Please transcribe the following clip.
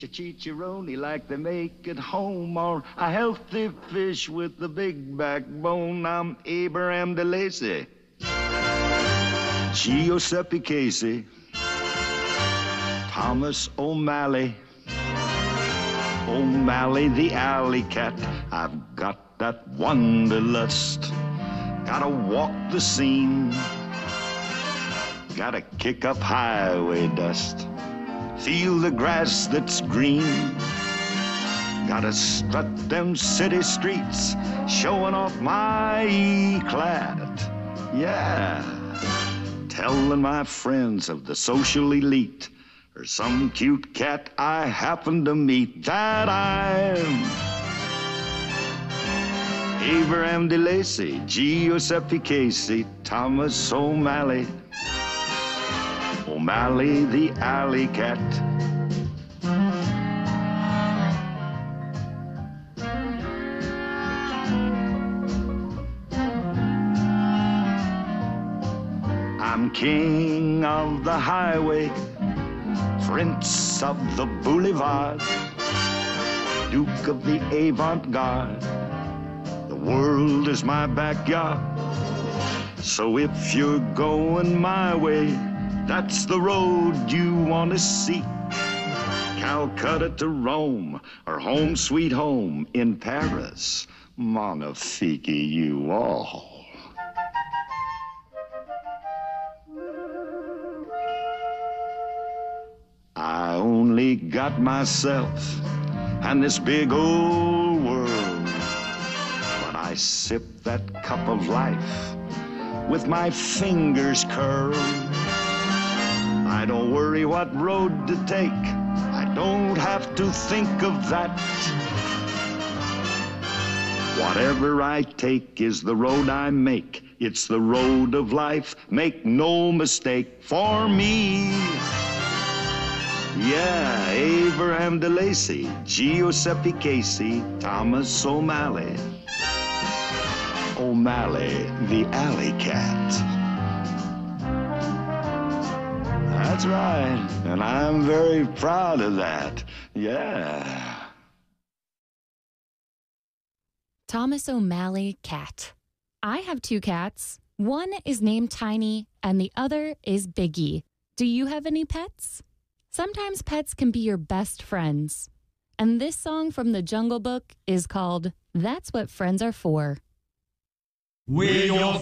Chicharoni like they make at home, or a healthy fish with a big backbone. I'm Abraham DeLacy, Giuseppe Casey, Thomas O'Malley, O'Malley the alley cat. I've got that wanderlust, gotta walk the scene, gotta kick up highway dust, feel the grass that's green, gotta strut them city streets, showing off my E-clad. Yeah, telling my friends of the social elite, or some cute cat I happen to meet, that I'm Abraham DeLacy, Giuseppe Casey, Thomas O'Malley, O'Malley the alley cat. I'm king of the highway, prince of the boulevard, duke of the avant-garde. The world is my backyard. So if you're going my way, that's the road you want to see. Calcutta to Rome, or home sweet home in Paris. Magnifique you all. I only got myself and this big old world, but I sip that cup of life with my fingers curled. I don't worry what road to take, I don't have to think of that. Whatever I take is the road I make. It's the road of life, make no mistake, for me. Yeah, Abraham DeLacy, Giuseppe Casey, Thomas O'Malley, O'Malley the alley cat. That's right, and I'm very proud of that. Yeah. Thomas O'Malley cat. I have two cats. One is named Tiny and the other is Biggie. Do you have any pets? Sometimes pets can be your best friends. And this song from the Jungle Book is called That's What Friends Are For. We're your